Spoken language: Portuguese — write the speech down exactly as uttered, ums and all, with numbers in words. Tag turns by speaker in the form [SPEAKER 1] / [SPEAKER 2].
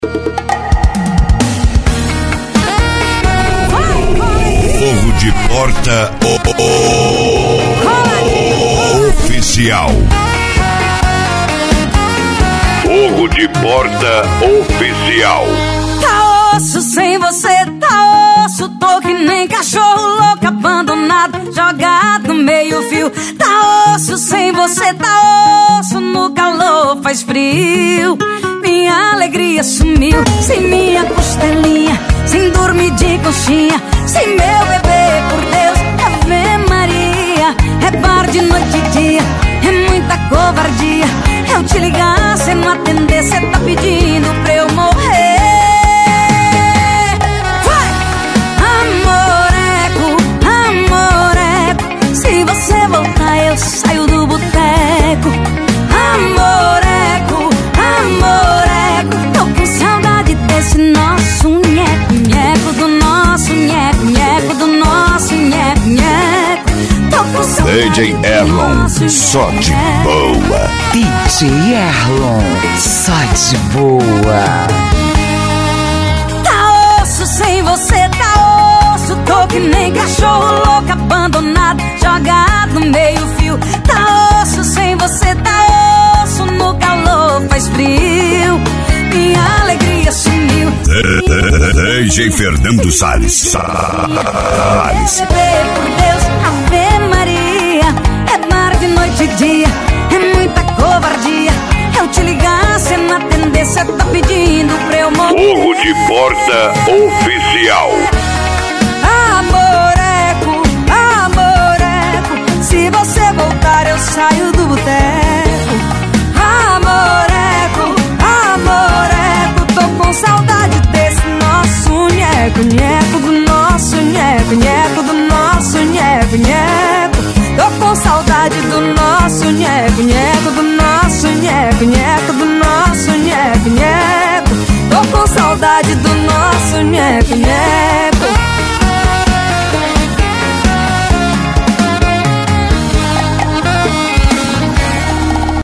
[SPEAKER 1] Fogo de Porta oh, oh, oh, Oficial. Fogo de Porta Oficial.
[SPEAKER 2] Tá osso sem você, tá osso. Tô que nem cachorro louco abandonado, jogado no meio fio. Tá osso sem você, tá osso. No calor faz frio. Minha alegria sumiu, sem minha costelinha, sem dormir de conchinha, sem meu bebê, por Deus, Ave Maria. É bar de noite e dia, é muita covardia. Eu te ligar, cê não atender, cê tá pedindo pra eu morrer. Vai! Amoreco, amoreco, se você voltar eu saio do boteco. Amoreco, amoreco, tô com saudade desse nosso nheco, nheco, do nosso nheco, nheco, do nosso nheco, nheco. Tô com saudade
[SPEAKER 1] D J Erlon, só de boa.
[SPEAKER 3] D J Erlon, só de boa.
[SPEAKER 2] Tá osso sem você, tá osso. Tô que nem cachorro louco abandonado, jogado no meio fio. Tá osso sem você, tá osso. No calor faz frio. Minha alegria sumiu.
[SPEAKER 1] D J Fernando Salles. Salles.
[SPEAKER 2] Bebê, por Deus, Ave Maria. É mar de noite e dia, é muita covardia. Eu te ligar, cê não atender, cê tá pedindo pra eu morrer.
[SPEAKER 1] Fogo de Porta Oficial.
[SPEAKER 2] Amoreco, amoreco, se você voltar eu saio do boteco. Amoreco, amoreco, tô com saudade desse nosso nheco, nheco, do nosso nheco, nheco, do nosso nheco, nheco. Tô com saudade do nosso nheco, nheco, do nosso nheco, nheco, do nosso nheco, nheco. Tô com saudade do nosso nheco, nheco.